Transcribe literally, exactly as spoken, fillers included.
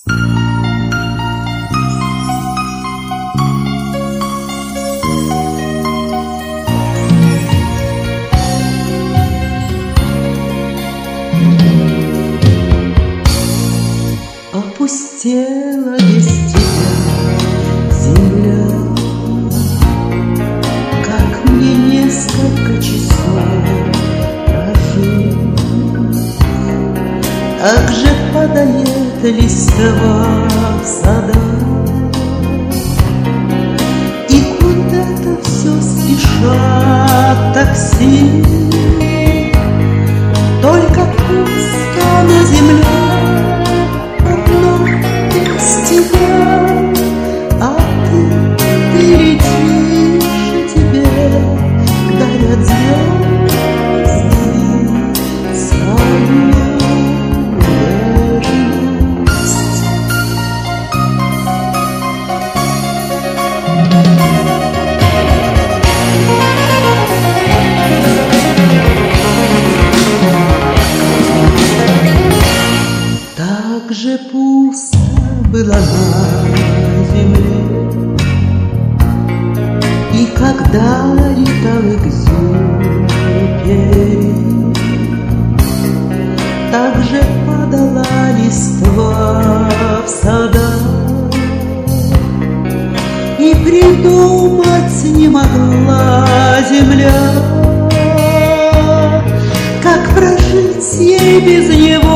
Опустела без тебя земля, как мне несколько часов прожить. Так же падает листва в садах, и куда-то все спешат такси. Только пусто на земле тебя, а ты, ты летишь, тебе дарят звезды свою нежность. Так же пусто была на земле, и когда летал Экзюпери, так же падала листва в садах, и придумать не могла земля, как прожить ей без него.